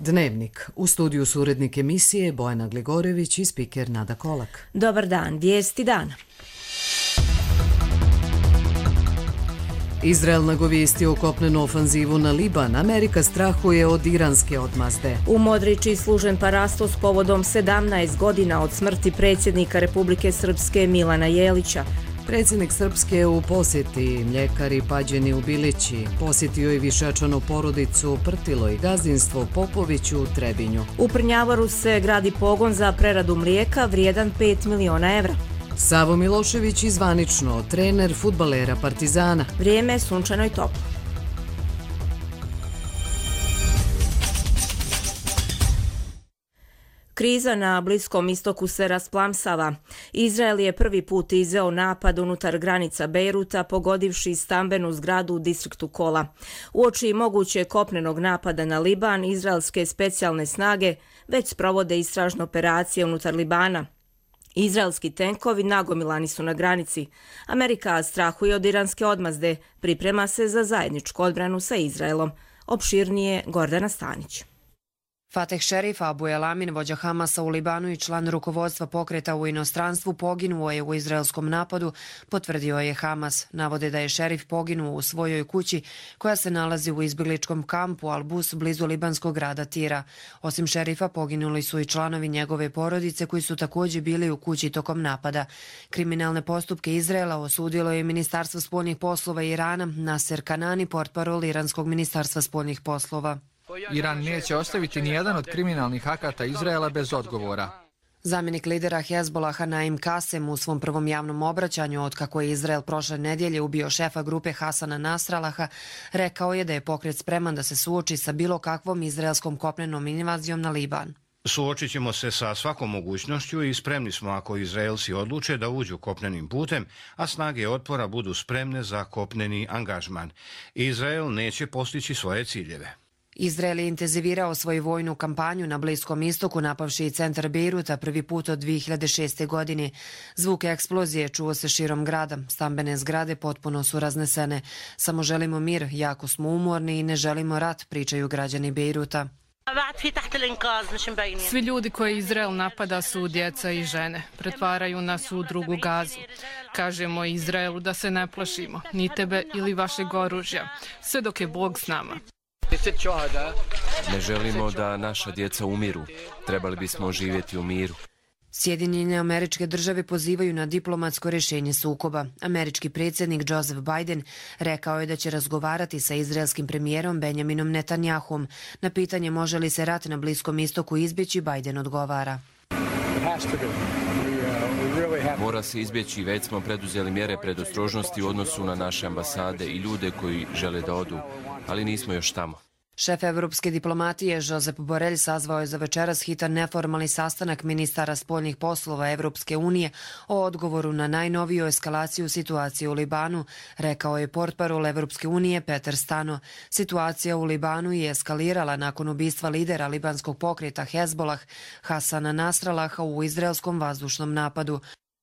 Dnevnik. U studiju su urednik emisije Bojana Gligorević i spiker Nada Kolak. Dobar dan, vijesti dana. Izrael nagovijestio kopnenu ofanzivu na Liban. Amerika strahuje od iranske odmazde. U Modriči služen parastos povodom 17 godina od smrti predsjednika Republike Srpske Milana Jelića. Predsjednik Srpske u posjeti, mljekari pađeni u Bilići, posjetio i višečanu porodicu Prtilo i gazdinstvo Popoviću u Trebinju. U Prnjavaru se gradi pogon za preradu mlijeka vrijedan 5 miliona evra. Savo Milošević izvanično trener fudbalera Partizana. Vrijeme je sunčano i toplo. Kriza na Bliskom istoku se rasplamsava. Izrael je prvi put izveo napad unutar granica Bejruta, pogodivši stambenu zgradu u distriktu Kola. Uoči moguće kopnenog napada na Liban, izraelske specijalne snage već sprovode istražne operacije unutar Libana. Izraelski tenkovi nagomilani su na granici. Amerika strahuje od iranske odmazde, priprema se za zajedničku odbranu sa Izraelom. Opširnije Gordana Stanić. Fateh Šerif Abu Elamin, vođa Hamasa u Libanu i član rukovodstva pokreta u inostranstvu, poginuo je u izraelskom napadu, potvrdio je Hamas. Navode da je Šerif poginuo u svojoj kući koja se nalazi u izbjegličkom kampu Al-Bus blizu libanskog grada Tira. Osim Šerifa poginuli su i članovi njegove porodice koji su također bili u kući tokom napada. Kriminalne postupke Izraela osudilo je Ministarstvo spoljnih poslova Irana. Nasser Kanani, portparol iranskog Ministarstva spoljnih poslova. Iran neće ostaviti nijedan od kriminalnih akata Izraela bez odgovora. Zamjenik lidera Hezbolaha Naim Kasem u svom prvom javnom obraćanju otkako je Izrael prošle nedjelje ubio šefa grupe Hasana Nasralaha, rekao je da je pokret spreman da se suoči sa bilo kakvom izraelskom kopnenom invazijom na Liban. Suočit ćemo se sa svakom mogućnošću i spremni smo ako Izraelci odluče da uđu kopnenim putem, a snage otpora budu spremne za kopneni angažman. Izrael neće postići svoje ciljeve. Izrael je intenzivirao svoju vojnu kampanju na Bliskom istoku, napavši i centar Bejruta prvi put od 2006. godine. Zvuk eksplozije čuo se širom grada. Stambene zgrade potpuno su raznesene. Samo želimo mir, jako smo umorni i ne želimo rat, pričaju građani Bejruta. Svi ljudi koje Izrael napada su djeca i žene. Pretvaraju nas u drugu Gazu. Kažemo Izraelu da se ne plašimo, ni tebe ili vašeg oružja, sve dok je Bog s nama. Ne želimo da naša djeca umiru. Trebali bismo živjeti u miru. Sjedinjene Američke Države pozivaju na diplomatsko rješenje sukoba. Američki predsjednik Joseph Biden rekao je da će razgovarati sa izraelskim premijerom Benjaminom Netanyahom. Na pitanje može li se rat na Bliskom istoku izbjeći, Biden odgovara. Mora se izbjeći, već smo preduzeli mjere predostrožnosti u odnosu na naše ambasade i ljude koji žele da odu, ali nismo još tamo. Šef evropske diplomatije Josep Borrell sazvao je za večeras hitan neformalni sastanak ministara spoljnih poslova Evropske unije o odgovoru na najnoviju eskalaciju situacije u Libanu, rekao je portparol Evropske unije Peter Stano. Situacija u Libanu je eskalirala nakon ubistva lidera libanskog pokreta Hezbolah Hasana Nasralaha u izraelskom vazdušnom napadu.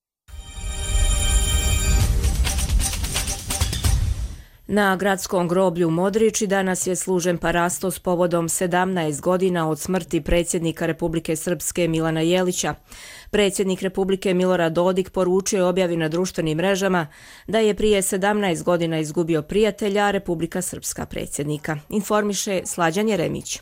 Na gradskom groblju Modriči danas je služen parastos povodom 17 godina od smrti predsjednika Republike Srpske Milana Jelića. Predsjednik Republike Milorad Dodik poručio je objavi na društvenim mrežama da je prije 17 godina izgubio prijatelja, Republika Srpska predsjednika. Informiše Slađan Jeremić.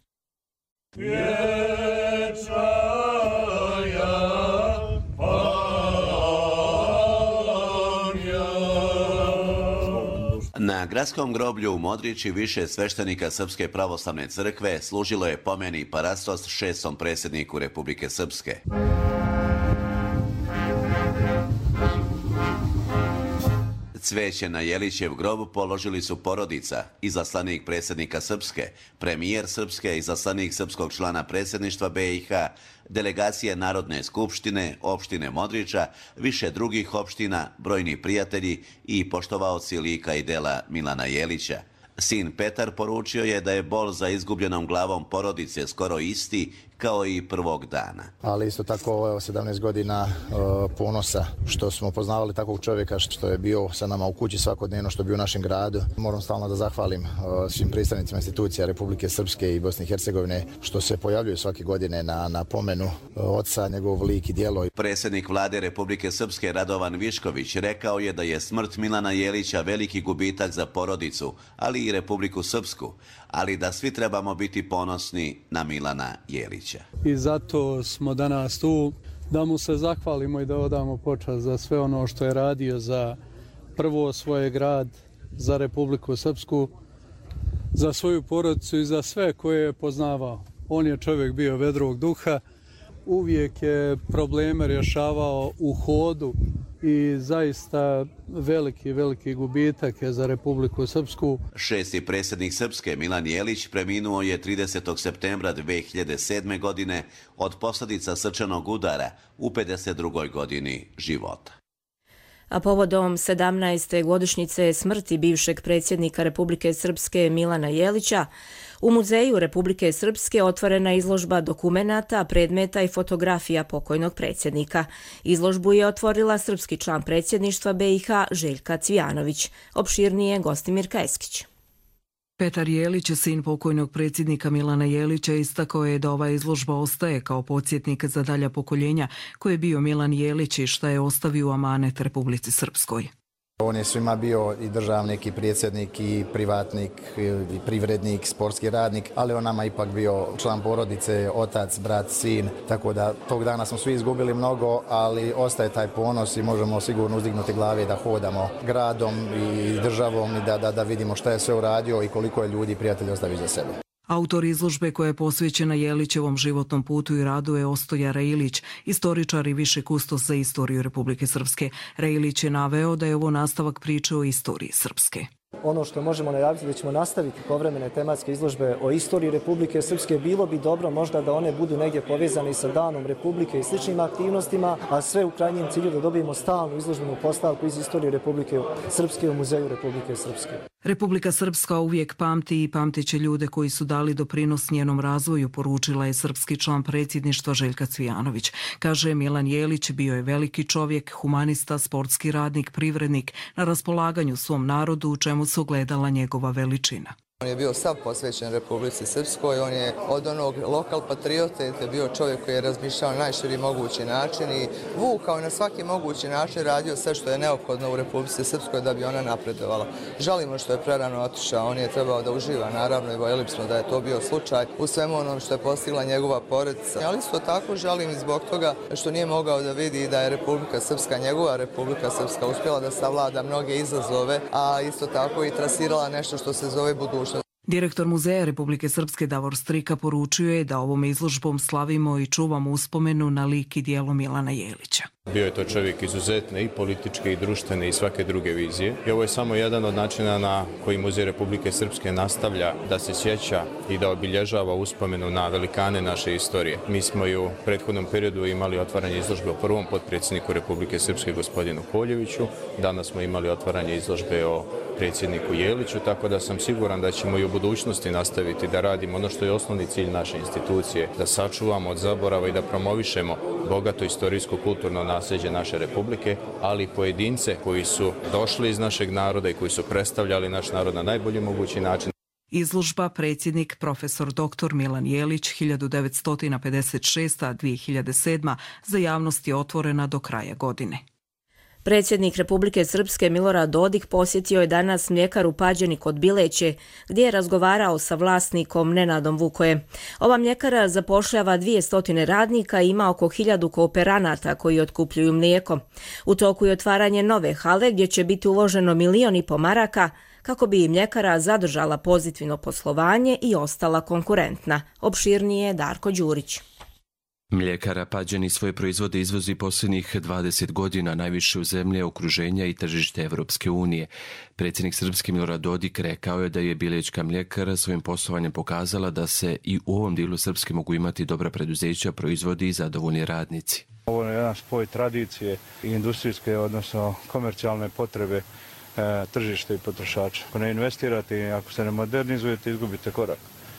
Na gradskom groblju u Modriči više sveštenika Srpske pravoslavne crkve služilo je pomeni parastos šestom predsjedniku Republike Srpske. Cveće na Jelićev grob položili su porodica, izaslanik predsjednika Srpske, premijer Srpske, izaslanik srpskog člana predsjedništva BiH, delegacije Narodne skupštine, opštine Modriča, više drugih opština, brojni prijatelji i poštovaoci lika i dela Milana Jelića. Sin Petar poručio je da je bol za izgubljenom glavom porodice skoro isti kao i prvog dana. Ali isto tako 17 godina ponosa što smo poznavali takvog čovjeka, što je bio sa nama u kući svakodnevno, što je bio u našem gradu. Moram stalno da zahvalim svim predstavnicima institucija Republike Srpske i Bosne i Hercegovine što se pojavljuju svake godine na pomenu oca, njegov lik i djelo. Predsjednik vlade Republike Srpske Radovan Višković rekao je da je smrt Milana Jelića veliki gubitak za porodicu, ali i Republiku Srpsku, ali da svi trebamo biti ponosni na Milana Jelića. I zato smo danas tu da mu se zahvalimo i da odamo počast za sve ono što je radio za prvo svoj grad, za Republiku Srpsku, za svoju porodicu i za sve koje je poznavao. On je čovjek bio vedrog duha, uvijek je probleme rješavao u hodu i zaista veliki gubitak je za Republiku Srpsku. Šesti predsjednik Srpske Milan Jelić preminuo je 30. septembra 2007. godine od posljedica srčanog udara u 52. godini života. A povodom 17. godišnjice smrti bivšeg predsjednika Republike Srpske Milana Jelića, u Muzeju Republike Srpske otvorena izložba dokumenata, predmeta i fotografija pokojnog predsjednika. Izložbu je otvorila srpski član predsjedništva BiH Željka Cvijanović. Opširnije Gostimirka Eskić. Petar Jelić, sin pokojnog predsjednika Milana Jelića, istakao je da ova izložba ostaje kao podsjetnik za dalja pokoljenja koje je bio Milan Jelić i šta je ostavio u amanet Republici Srpskoj. On je svima bio i državnik, i predsjednik, i privatnik, i privrednik, sportski radnik, ali on nama ipak bio član porodice, otac, brat, sin, tako da tog dana smo svi izgubili mnogo, ali ostaje taj ponos i možemo sigurno uzdignuti glave da hodamo gradom i državom i da vidimo šta je sve uradio i koliko je ljudi i prijatelji ostavio za sebe. Autor izložbe koja je posvećena Jelićevom životnom putu i radu je Ostoja Rejlić, istoričar i viši kustos za istoriju Republike Srpske. Rejlić je naveo da je ovo nastavak priče o istoriji Srpske. Ono što možemo najaviti da ćemo nastaviti povremene tematske izložbe o istoriji Republike Srpske, bilo bi dobro možda da one budu negdje povezane sa Danom Republike i sličnim aktivnostima, a sve u krajnjem cilju da dobijemo stalnu izložbenu postavku iz istorije Republike Srpske u Muzeju Republike Srpske. Republika Srpska uvijek pamti i pamtiće ljude koji su dali doprinos njenom razvoju, poručila je srpski član predsjedništva Željka Cvijanović. Kaže, Milan Jelić bio je veliki čovjek, humanista, sportski radnik, privrednik, na raspolaganju svom narodu, u čemu se ogledala njegova veličina. On je bio sav posvećen Republici Srpskoj, on je od onog lokal patriote, je bio čovjek koji je razmišljao na najširi mogući način i vukao na svaki mogući način, radio sve što je neophodno u Republici Srpskoj da bi ona napredovala. Žalimo što je prerano otišao, on je trebao da uživa, naravno i voljeli smo da je to bio slučaj u svemu onom što je postigla njegova porodica. Ali isto tako žalim i zbog toga što nije mogao da vidi da je Republika Srpska, njegova Republika Srpska, uspjela da savlada mnoge izazove, a isto tako i trasirala nešto što se zove budućnost. Direktor Muzeja Republike Srpske Davor Strika poručio je da ovom izložbom slavimo i čuvamo uspomenu na lik i djelo Milana Jelića. Bio je to čovjek izuzetne i političke i društvene i svake druge vizije. I ovo je samo jedan od načina na koji Muzej Republike Srpske nastavlja da se sjeća i da obilježava uspomenu na velikane naše istorije. Mi smo i u prethodnom periodu imali otvaranje izložbe o prvom potpredsjedniku Republike Srpske gospodinu Koljeviću. Danas smo imali otvaranje izložbe o predsjedniku Jeliću, tako da sam siguran da ćemo i u budućnosti nastaviti da radimo ono što je osnovni cilj naše institucije, da sačuvamo od zaborava i da promovišemo bogato istorijsko kulturno nasljeđe naše republike, ali i pojedince koji su došli iz našeg naroda i koji su predstavljali naš narod na najbolji mogući način. Izložba predsjednik profesor dr. Milan Jelić 1956-2007 za javnost je otvorena do kraja godine. Predsjednik Republike Srpske Milorad Dodik posjetio je danas mljekaru Pađeni kod Bileće, gdje je razgovarao sa vlasnikom Nenadom Vukoje. Ova mljekara zapošljava 200 radnika i ima oko 1000 kooperanata koji otkupljuju mlijeko. U toku je otvaranje nove hale gdje će biti uloženo 1,5 milijuna maraka kako bi mljekara zadržala pozitivno poslovanje i ostala konkurentna. Opširnije Darko Đurić. Mljekara Pađeni svoje proizvode izvozi posljednjih 20 godina, najviše u zemlje okruženja i tržište Evropske unije. Predsjednik Srpske Milorad Dodik rekao je da je Bilećka mljekara svojim poslovanjem pokazala da se i u ovom dijelu Srpske mogu imati dobra preduzeća, proizvodi i zadovoljni radnici. Ovo je jedan spoj tradicije i industrijske, odnosno komercijalne potrebe tržište i potrošača. Ako ne investirate i ako se ne modernizujete, izgubite korak.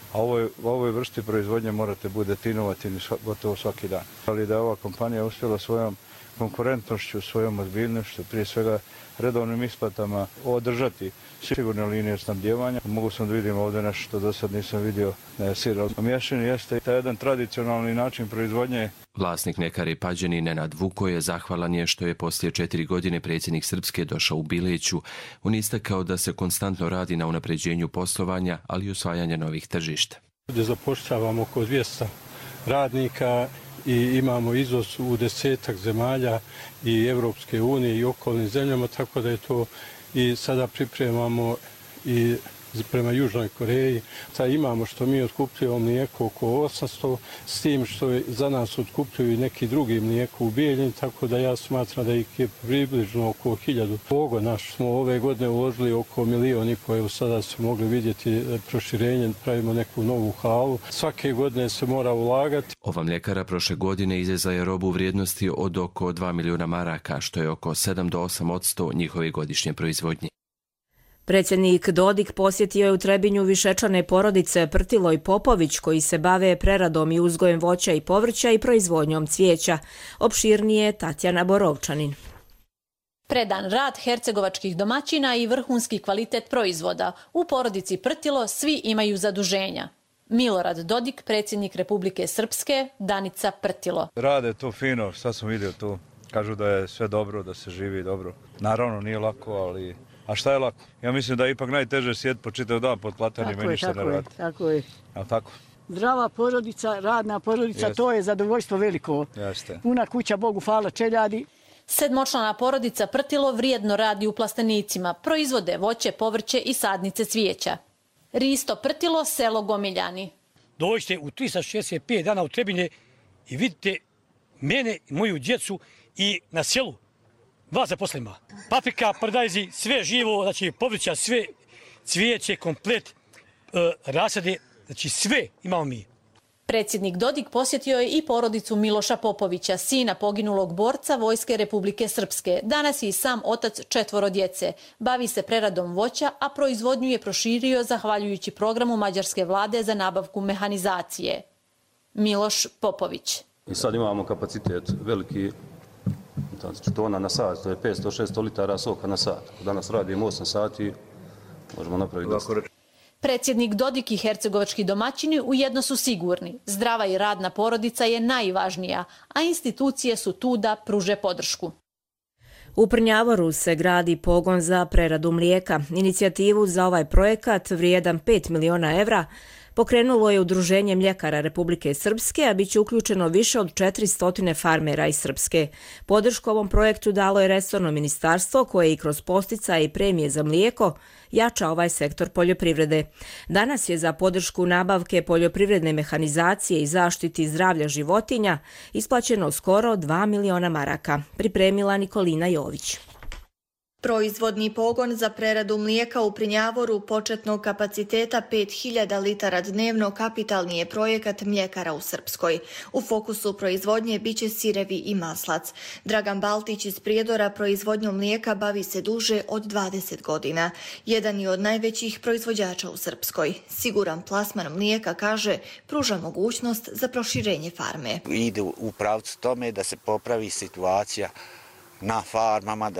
a u ovoj vrsti proizvodnje morate budete inovativni gotovo svaki dan. Ali da je ova kompanija uspjela svojom konkurentnošću, svojom ozbiljnošću, prije svega redovnim isplatama održati sigurne linije snabdijevanja. Mogu sam da vidim ovdje nešto što do sad nisam vidio sir. Mješani jeste taj jedan tradicionalni način proizvodnje. Vlasnik mljekare Pađeni Nenad Vuko je zahvalan je što je poslije 4 godine predsjednik Srpske došao u Bileću. On istakao da se konstantno radi na unapređenju poslovanja, ali i osvajanja novih tržišta. Ovdje zapošljavamo oko 200 radnika i imamo izvoz u 10 zemalja i Evropske unije i okolnim zemljama, tako da je to i sada pripremamo i prema Južnoj Koreji. Sad imamo što mi otkupljujemo mlijeko oko 800, s tim što za nas otkupljuju i neki drugi mlijeko u Bijeljini, tako da ja smatram da ih je približno oko 1000. Pogon naš smo ove godine uložili oko 1,5 milijuna, evo sada smo mogli vidjeti proširenje, pravimo neku novu halu. Svake godine se mora ulagati. Ova mljekara prošle godine izvezla je robu u vrijednosti od oko 2 milijuna maraka, što je oko 7 do 8% njihove godišnje proizvodnje. Predsjednik Dodik posjetio je u Trebinju višečane porodice Prtilo i Popović koji se bave preradom i uzgojem voća i povrća i proizvodnjom cvijeća. Opširnije Tatjana Borovčanin. Predan rad hercegovačkih domaćina i vrhunski kvalitet proizvoda. U porodici Prtilo svi imaju zaduženja. Milorad Dodik, predsjednik Republike Srpske, Danica Prtilo. Rade to fino, sad sam vidio to. Kažu da je sve dobro, da se živi dobro. Naravno nije lako, ali... A šta je lako? Ja mislim da je ipak najteže sjediti po čitav dan pod platanjem i ništa ne raditi. Tako je. A tako? Zdrava porodica, radna porodica, jeste. To je zadovoljstvo veliko. Jeste. Puna kuća, Bogu hvala, čeljadi. 7-člana porodica Prtilo vrijedno radi u plastenicima. Proizvode voće, povrće i sadnice cvijeća. Risto Prtilo, selo Gomiljani. Dođite u 365 dana u Trebinje i vidite mene i moju djecu i na selu. 2 zaposlenima. Paprika, paradajzi, sve živo, znači povrća, sve cvijeće, komplet, rasade, znači sve imamo mi. Predsjednik Dodik posjetio je i porodicu Miloša Popovića, sina poginulog borca Vojske Republike Srpske. Danas je i sam otac 4 djece. Bavi se preradom voća, a proizvodnju je proširio zahvaljujući programu mađarske vlade za nabavku mehanizacije. Miloš Popović. I sad imamo kapacitet veliki, znači tona na sat, to je 500-600 litara soka na sat. Danas radimo 8 sati, možemo napraviti dosta. Predsjednik Dodik i hercegovački domaćini ujedno su sigurni. Zdrava i radna porodica je najvažnija, a institucije su tu da pruže podršku. U Prnjavoru se gradi pogon za preradu mlijeka. Inicijativu za ovaj projekat vrijedan 5 miliona evra pokrenulo je Udruženje mljekara Republike Srpske, a bit će uključeno više od 400 farmera iz Srpske. Podršku ovom projektu dalo je resorno ministarstvo koje i kroz posticaje i premije za mlijeko jača ovaj sektor poljoprivrede. Danas je za podršku nabavke poljoprivredne mehanizacije i zaštiti zdravlja životinja isplaćeno skoro 2 miliona maraka, pripremila Nikolina Jović. Proizvodni pogon za preradu mlijeka u Prnjavoru početnog kapaciteta 5000 litara dnevno kapitalni je projekat mljekara u Srpskoj. U fokusu proizvodnje biće sirevi i maslac. Dragan Baltić iz Prijedora proizvodnjom mlijeka bavi se duže od 20 godina. Jedan je od najvećih proizvođača u Srpskoj. Siguran plasman mlijeka, kaže, pruža mogućnost za proširenje farme. Ide u pravcu tome da se popravi situacija na farmama,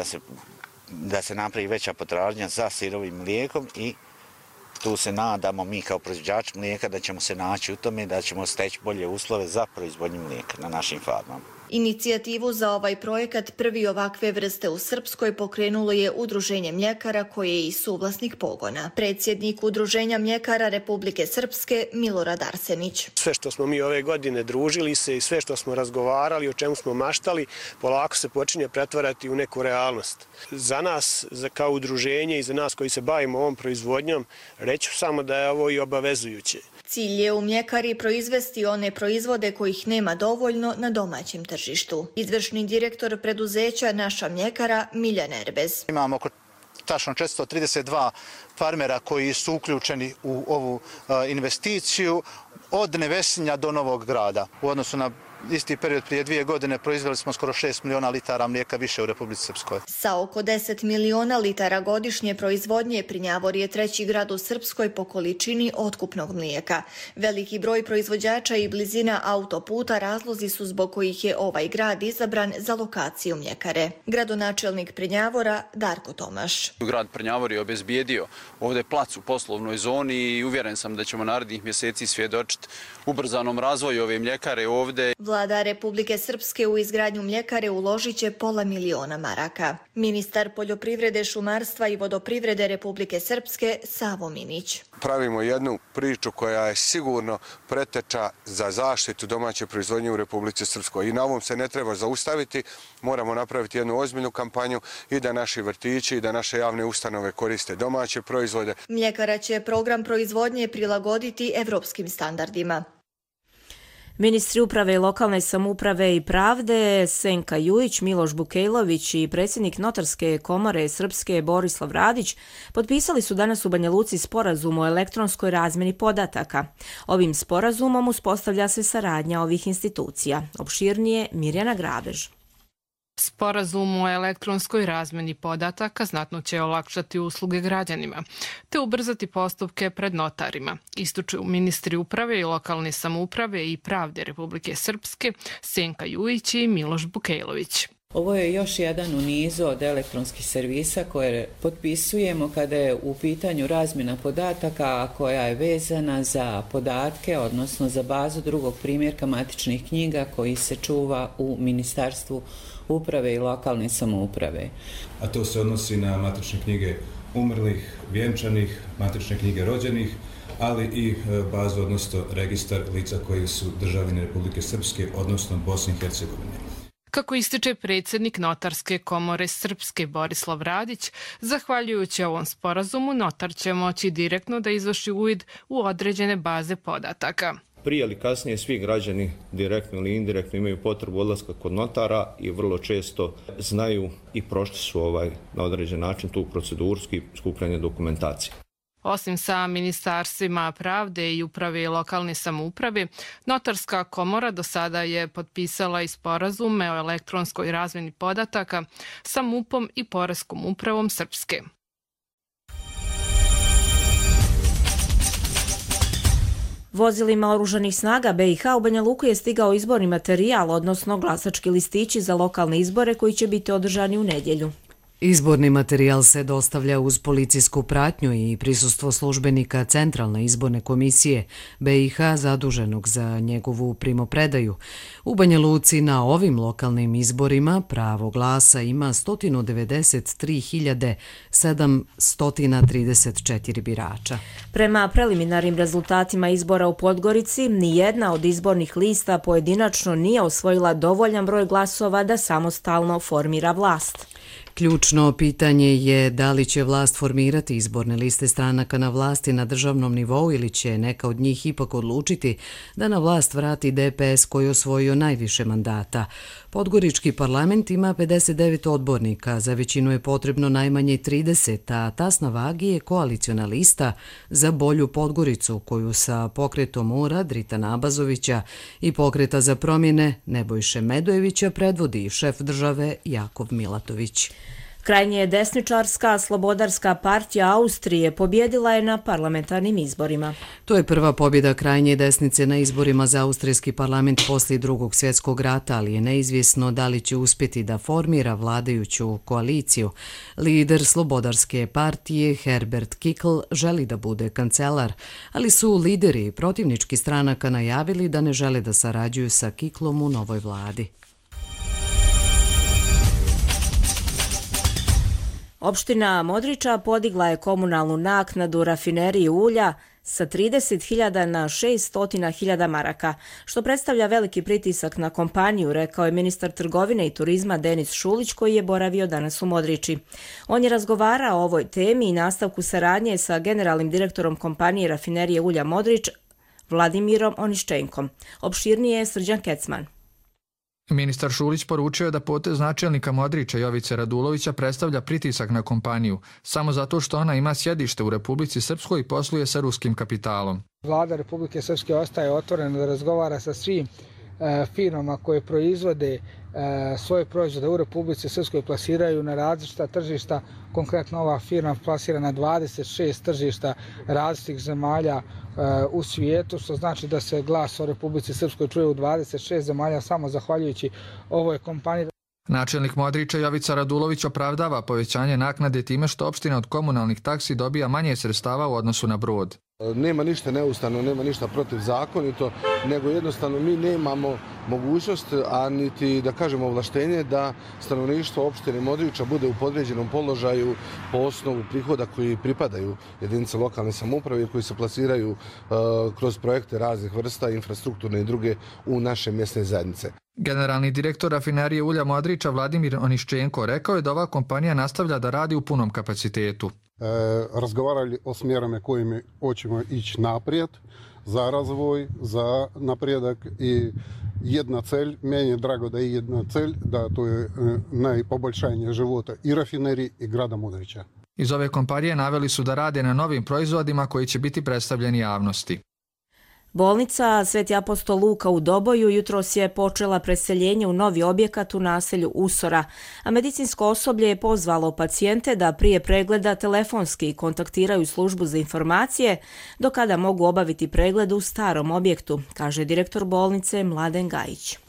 da se napravi veća potražnja za sirovim mlijekom i tu se nadamo mi kao proizvođači mlijeka da ćemo se naći u tome, da ćemo steći bolje uslove za proizvodnju mlijeka na našim farmama. Inicijativu za ovaj projekat prvi ovakve vrste u Srpskoj pokrenulo je Udruženje mljekara koje je i suvlasnik pogona. Predsjednik Udruženja mljekara Republike Srpske Milorad Arsenić. Sve što smo mi ove godine družili se i sve što smo razgovarali, o čemu smo maštali, polako se počinje pretvarati u neku realnost. Za nas kao udruženje i za nas koji se bavimo ovom proizvodnjom, reću samo da je ovo i obavezujuće. Cilj je u mljekari proizvesti one proizvode kojih nema dovoljno na domaćem tržištu. Izvršni direktor preduzeća Naša mljekara Miljan Erbez. Imamo oko tačno 432 farmera koji su uključeni u ovu investiciju od Nevesinja do Novog Grada. U odnosu na isti period prije 2 godine proizveli smo skoro 6 miliona litara mlijeka više u Republici Srpskoj. Sa oko 10 miliona litara godišnje proizvodnje, Prinjavor je 3. grad u Srpskoj po količini otkupnog mlijeka. Veliki broj proizvođača i blizina autoputa razlozi su zbog kojih je ovaj grad izabran za lokaciju mljekare. Gradonačelnik Prinjavora Darko Tomaš. Grad Prinjavor je obezbijedio ovdje plac u poslovnoj zoni i uvjeren sam da ćemo narednih mjeseci svjedočiti ubrzanom razvoju ove mljekare ovdje. Vlada Republike Srpske u izgradnju mljekare uložit će $500 maraka. Ministar poljoprivrede, šumarstva i vodoprivrede Republike Srpske Savo Minić. Pravimo jednu priču koja je sigurno preteča za zaštitu domaće proizvodnje u Republici Srpskoj. I na ovom se ne treba zaustaviti, moramo napraviti jednu ozbiljnu kampanju i da naši vrtići i da naše javne ustanove koriste domaće proizvode. Mljekara će program proizvodnje prilagoditi evropskim standardima. Ministri uprave i lokalne samouprave i pravde Senka Jujić, Miloš Bukejlović i predsjednik Notarske komore Srpske Borislav Radić potpisali su danas u Banja Luci sporazum o elektronskoj razmjeni podataka. Ovim sporazumom uspostavlja se saradnja ovih institucija. Opširnije Mirjana Grabež. Sporazum o elektronskoj razmjeni podataka znatno će olakšati usluge građanima, te ubrzati postupke pred notarima, ističu ministri uprave i lokalne samouprave i pravde Republike Srpske Senka Jujić i Miloš Bukejlović. Ovo je još jedan u nizu od elektronskih servisa koje potpisujemo kada je u pitanju razmjena podataka, a koja je vezana za podatke, odnosno za bazu drugog primjerka matičnih knjiga koji se čuva u Ministarstvu uprave i lokalne samouprave. A to se odnosi na matične knjige umrlih, vjenčanih, matične knjige rođenih, ali i bazu, odnosno registar lica koji su državljani Republike Srpske, odnosno Bosne i Hercegovine. Kako ističe predsjednik Notarske komore Srpske Borislav Radić, zahvaljujući ovom sporazumu notar će moći direktno da izvrši uvid u određene baze podataka. Prije ili kasnije svi građani direktno ili indirektno imaju potrebu odlaska kod notara i vrlo često znaju i prošli su na određen način tu proceduru skupljanja dokumentacije. Osim sa ministarstvima pravde i uprave i lokalne samouprave, Notarska komora do sada je potpisala i sporazume o elektronskoj razmjeni podataka sa MUP-om i Poreskom upravom Srpske. Vozilima oružanih snaga BiH u Banja Luku je stigao izborni materijal, odnosno glasački listići za lokalne izbore koji će biti održani u nedjelju. Izborni materijal se dostavlja uz policijsku pratnju i prisustvo službenika Centralne izborne komisije BiH zaduženog za njegovu primopredaju. U Banja Luci na ovim lokalnim izborima pravo glasa ima 193.734 birača. Prema preliminarnim rezultatima izbora u Podgorici, nijedna od izbornih lista pojedinačno nije osvojila dovoljan broj glasova da samostalno formira vlast. Ključno pitanje je da li će vlast formirati izborne liste stranaka na vlasti na državnom nivou ili će neka od njih ipak odlučiti da na vlast vrati DPS koji je osvojio najviše mandata. Podgorički parlament ima 59 odbornika, za većinu je potrebno najmanje 30, a tas na vagi je koaliciona lista za bolju Podgoricu koju sa pokretom Mura Dritana Abazovića i pokreta za promjene Nebojše Medojevića predvodi šef države Jakov Milatović. Krajnje desničarska Slobodarska partija Austrije pobjedila je na parlamentarnim izborima. To je prva pobjeda krajnje desnice na izborima za austrijski parlament poslije Drugog svjetskog rata, ali je neizvjesno da li će uspjeti da formira vladajuću koaliciju. Lider Slobodarske partije Herbert Kickl želi da bude kancelar, ali su lideri protivničkih stranaka najavili da ne žele da sarađuju sa Kicklom u novoj vladi. Opština Modriča podigla je komunalnu naknadu rafineriji ulja sa 30.000 na 600.000 maraka, što predstavlja veliki pritisak na kompaniju, rekao je ministar trgovine i turizma Denis Šulić koji je boravio danas u Modriči. On je razgovarao o ovoj temi i nastavku saradnje sa generalnim direktorom kompanije rafinerije ulja Modrič Vladimirom Oniščenkom. Opširnije je Srđan Kecman. Ministar Šulić poručio je da potez načelnika Modriča Jovice Radulovića predstavlja pritisak na kompaniju, samo zato što ona ima sjedište u Republici Srpskoj i posluje sa ruskim kapitalom. Vlada Republike Srpske ostaje otvorena da razgovara sa svim firmama koje proizvode svoje proizvode u Republici Srpskoj plasiraju na različita tržišta. Konkretno ova firma plasira na 26 tržišta različitih zemalja u svijetu, što znači da se glas o Republici Srpskoj čuje u 26 zemalja samo zahvaljujući ovoj kompaniji. Načelnik Modriča Jovica Radulović opravdava povećanje naknade time što opština od komunalnih taksi dobija manje sredstava u odnosu na Brod. Nema ništa neustavno, nema ništa protivzakonito, nego jednostavno mi nemamo mogućnost, a niti da kažemo ovlaštenje da stanovništvo opštine Modriča bude u podređenom položaju po osnovu prihoda koji pripadaju jedinice lokalne samouprave koji se plasiraju kroz projekte raznih vrsta, infrastrukturne i druge u naše mjesne zajednice. Generalni direktor rafinerije ulja Modriča Vladimir Oniščenko rekao je da ova kompanija nastavlja da radi u punom kapacitetu. Razgovarali o smjerama kojima hoćemo ići naprijed za razvoj, za napredak i jedna celj, meni je drago da je jedna celj, da to je najpoboljšanje života i rafinerije i grada Modriča. Iz ove kompanije naveli su da rade na novim proizvodima koji će biti predstavljeni javnosti. Bolnica Sveti apostol Luka u Doboju jutros je počela preseljenje u novi objekat u naselju Usora, a medicinsko osoblje je pozvalo pacijente da prije pregleda telefonski kontaktiraju službu za informacije do kada mogu obaviti pregled u starom objektu, kaže direktor bolnice Mladen Gajić.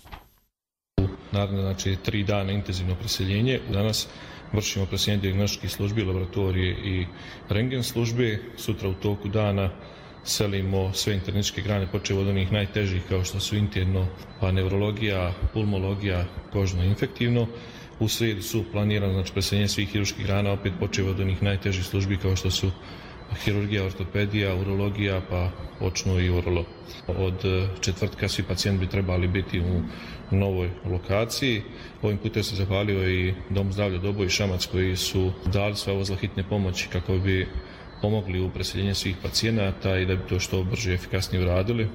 Naravno, znači 3 dana intenzivno preseljenje. Danas vršimo preseljenje dijagnostičkih službi, laboratorije i rentgen službe. Sutra u toku dana selimo sve internetičke grane, počev od onih najtežih kao što su interno, pa neurologija, pulmologija, kožno infektivno. U srijedu su planirano znači, preseljenje svih hirurških grana, opet počev od onih najtežih službi kao što su hirurgija, ortopedija, urologija, pa očno i urolo. Od četvrtka svi pacijenti bi trebali biti u novoj lokaciji. Ovim putem se zahvalio i Dom zdravlja Doboj i Šamac koji su dali sva vozila hitne pomoći kako bi pomogli u preseljenju svih pacijenata i da bi to što brže i efikasnije uradili.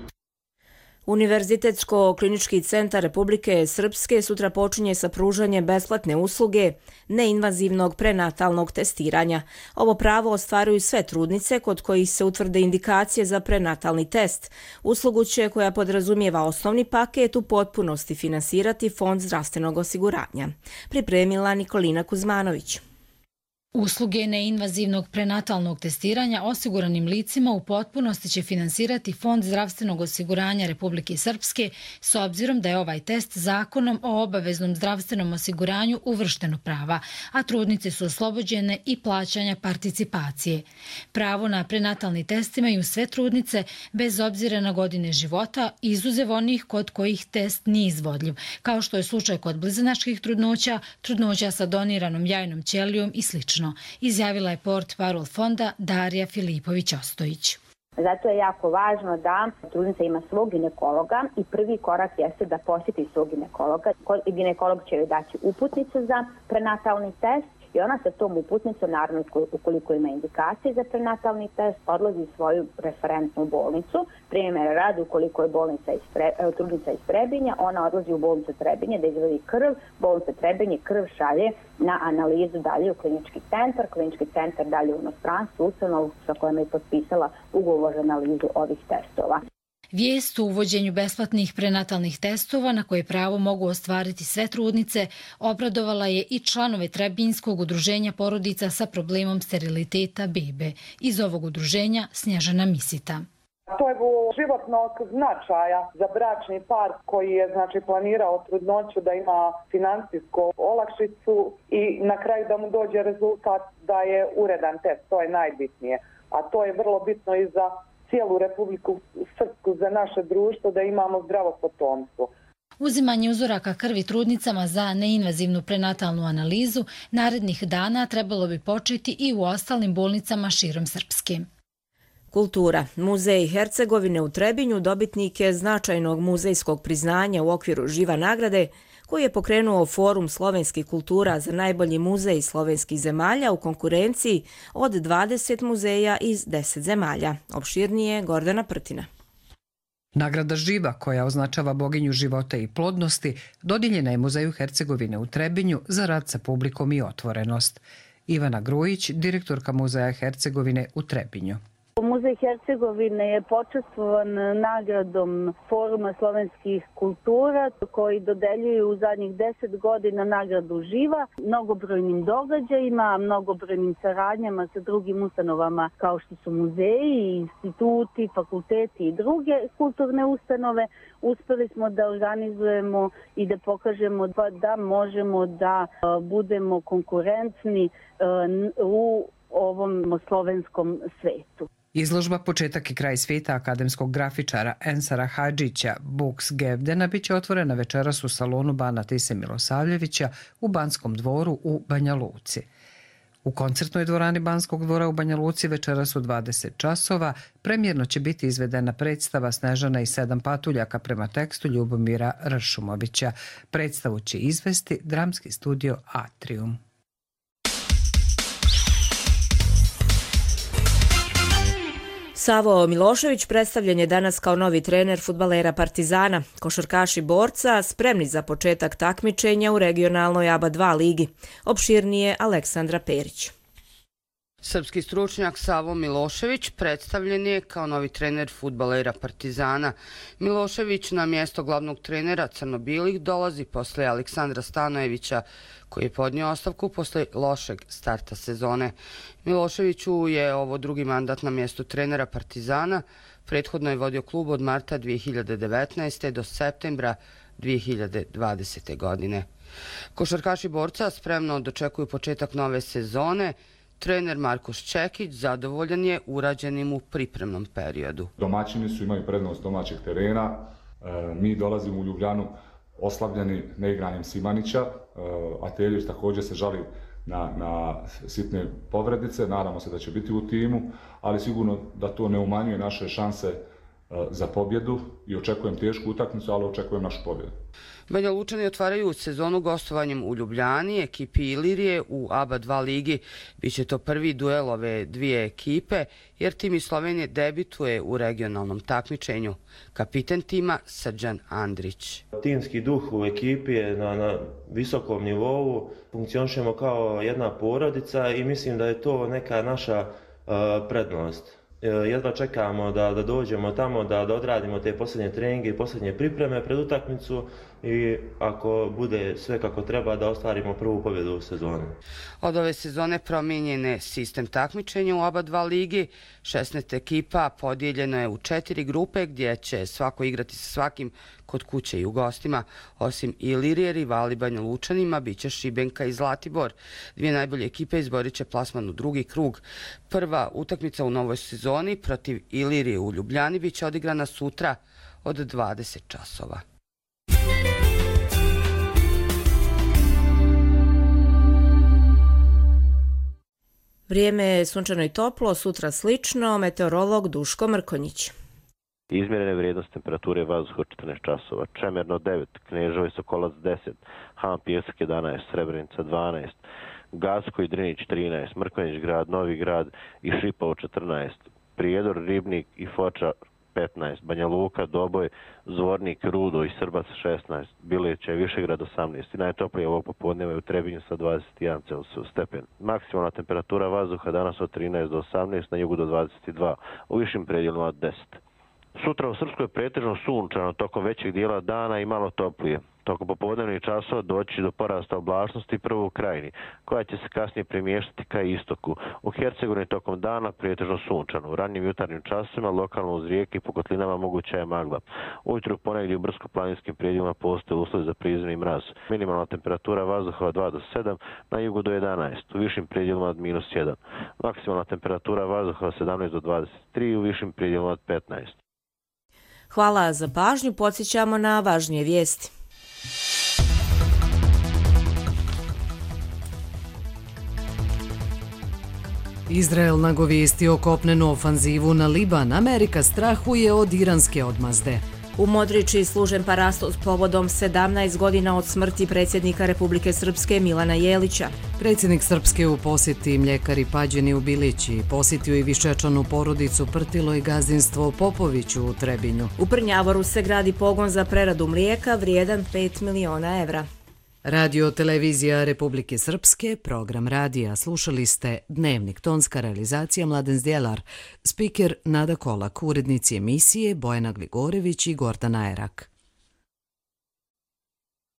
Univerzitetsko-klinički centar Republike Srpske sutra počinje sa pružanjem besplatne usluge neinvazivnog prenatalnog testiranja. Ovo pravo ostvaruju sve trudnice kod kojih se utvrde indikacije za prenatalni test. Uslugu će, koja podrazumijeva osnovni paket, u potpunosti finansirati Fond zdravstvenog osiguranja. Pripremila Nikolina Kuzmanović. Usluge neinvazivnog prenatalnog testiranja osiguranim licima u potpunosti će finansirati Fond zdravstvenog osiguranja Republike Srpske s obzirom da je ovaj test zakonom o obaveznom zdravstvenom osiguranju uvršten u prava, a trudnice su oslobođene i plaćanja participacije. Pravo na prenatalni test imaju sve trudnice bez obzira na godine života, izuzev onih kod kojih test nije izvodljiv, kao što je slučaj kod blizanačkih trudnoća, trudnoća sa doniranom jajnom ćelijom i sl. Izjavila je portparol fonda Darija Filipović-Ostojić. Zato je jako važno da trudnica ima svog ginekologa i prvi korak jeste da posjeti svog ginekologa. Ginekolog će joj dati uputnicu za prenatalni test i ona sa tom uputnicom, naravno ukoliko ima indikacije za prenatalni test, odlazi u svoju referentnu bolnicu. Primjer rad, ukoliko je trudnica iz Trebinja, ona odlazi u bolnicu Trebinje da izvadi krv, bolnica Trebinje krv šalje na analizu dalje u klinički centar dalje u inostranstvu, ustanovu sa kojom je potpisala ugovor za analizu ovih testova. Vijest o uvođenju besplatnih prenatalnih testova na koje pravo mogu ostvariti sve trudnice obradovala je i članove Trebinjskog udruženja porodica sa problemom steriliteta bebe. Iz ovog udruženja Snježana Misita. To je životnog značaja za bračni par koji je planirao trudnoću da ima finansijsku olakšicu i na kraju da mu dođe rezultat da je uredan test. To je najbitnije. A to je vrlo bitno i za cijelu Republiku Srpsku, za naše društvo, da imamo zdravo potomstvo. Uzimanje uzoraka krvi trudnicama za neinvazivnu prenatalnu analizu narednih dana trebalo bi početi i u ostalim bolnicama širom Srpske. Kultura. Muzej Hercegovine u Trebinju dobitnik je značajnog muzejskog priznanja u okviru Živa nagrade, koji je pokrenuo Forum slovenskih kultura za najbolji muzej slovenskih zemalja u konkurenciji od 20 muzeja iz 10 zemalja. Opširnije Gordana Prtina. Nagrada Živa, koja označava boginju života i plodnosti, dodijeljena je Muzeju Hercegovine u Trebinju za rad sa publikom i otvorenost. Ivana Grujić, direktorka Muzeja Hercegovine u Trebinju. Muzej Hercegovine je počastvovan nagradom Foruma slovenskih kultura koji dodeljuju u zadnjih 10 godina nagradu Živa, mnogobrojnim događajima, mnogobrojnim saradnjama sa drugim ustanovama kao što su muzeji, instituti, fakulteti i druge kulturne ustanove. Uspeli smo da organizujemo i da pokažemo da možemo da budemo konkurentni u ovom slovenskom svetu. Izložba Početak i kraj svijeta akademskog grafičara Ensara Hadžića Books Gevdena biće otvorena večeras u salonu Bana Tise Milosavljevića u Banskom dvoru u Banja Luci. U koncertnoj dvorani Banskog dvora u Banja Luci večeras u 20 časova premijerno će biti izvedena predstava Snežana i 7 patuljaka prema tekstu Ljubomira Ršumovića. Predstavu će izvesti dramski studio Atrium. Savo Milošević predstavljen je danas kao novi trener fudbalera Partizana. Košarkaši borca spremni za početak takmičenja u regionalnoj ABA 2 ligi. Opširnije Aleksandra Perić. Srpski stručnjak Savo Milošević predstavljen je kao novi trener fudbalera Partizana. Milošević na mjesto glavnog trenera crnobilih dolazi posle Aleksandra Stanojevića, koji je podnio ostavku posle lošeg starta sezone. Miloševiću je ovo drugi mandat na mjestu trenera Partizana. Prethodno je vodio klub od marta 2019. do septembra 2020. godine. Košarkaši borca spremno dočekuju početak nove sezone. Trener Markus Čekić zadovoljan je urađenim u pripremnom periodu. Domaćini su imaju prednost domaćeg terena. Mi dolazimo u Ljubljanu oslabljeni neigranjem Simanića. Ateljević također se žali na sitne povredice. Nadamo se da će biti u timu, ali sigurno da to ne umanjuje naše šanse za pobjedu i očekujem tešku utakmicu, ali očekujem našu pobjedu. Banja Lučani otvaraju sezonu gostovanjem u Ljubljani, ekipi Ilirije u ABA 2 ligi. Biće to prvi duel ove dvije ekipe, jer tim iz Slovenije debituje u regionalnom takmičenju. Kapiten tima Srđan Andrić. Timski duh u ekipi je na visokom nivou, funkcionišemo kao jedna porodica i mislim da je to neka naša prednost. Jedva čekamo da dođemo tamo, da odradimo te posljednje treninge i posljednje pripreme pred utakmicu i ako bude sve kako treba da ostvarimo prvu pobjedu u sezoni. Od ove sezone promijenjen je sistem takmičenja u ABA 2 ligi. 16 ekipa podijeljeno je u 4 grupe gdje će svako igrati sa svakim kod kuće i u gostima. Osim Ilirije, rivali Banja Lučanima biće Šibenka i Zlatibor. Dvije najbolje ekipe izborit će plasman u drugi krug. Prva utakmica u novoj sezoni protiv Ilirije u Ljubljani biće odigrana sutra od 20 časova. Vrijeme je sunčano i toplo, sutra slično, meteorolog Duško Mrkonjić. Izmjerene vrijednosti temperature vazduha 14 časova, Čemerno 9, Kneževo i Sokolac 10, Han Pijesak 11, Srebrenica 12, Gacko i Drinić 13, Mrkonjić grad, Novi grad i Šipovo 14, Prijedor, Ribnik i Foča 15, Banja Luka, Doboj, Zvornik, Rudo i Srbac 16, Bileća i Višegrad 18 i najtoplije ovog popodneva je u Trebinju sa 21 stepen. Maksimalna temperatura vazduha danas od 13 do 18, na jugu do 22, u višim predjelima od 10. Sutra u Srpskoj pretežno sunčano tokom većeg dijela dana i malo toplije. Tokom popodnevnih časova doći do porasta oblačnosti prvo u krajini, koja će se kasnije premještati ka istoku. U Hercegovini tokom dana pretežno sunčano. U ranijim jutarnjim časovima lokalno uz rijeke i po kotlinama moguća je magla. Ujutru ponegdje u brdsko-planinskim predjelima postoje uslovi za prizemni mraz. Minimalna temperatura vazduha od 2 do 7, na jugu do 11, u višim predjelima od -1. Maksimalna temperatura vazduha od 17 do 23, u višim predjelima od 15. Hvala za pažnju, podsjećamo na važnije vijesti. Izrael nagovijestio kopnenu ofanzivu na Liban. Amerika strahuje od iranske odmazde. U Modriči služen parastos povodom 17 godina od smrti predsjednika Republike Srpske Milana Jelića. Predsjednik Srpske u posjeti mljekari Pađeni u Bilići posjetio i višečlanu porodicu Prtilo i gazdinstvo Popoviću u Trebinju. U Prnjavoru se gradi pogon za preradu mlijeka vrijedan 5 miliona evra. Radio Televizija Republike Srpske, program radija. Slušali ste Dnevnik, tonska realizacija Mladen Zdjelar, spiker Nada Kolak, urednici emisije Bojana Gligorević i Gordana Erak.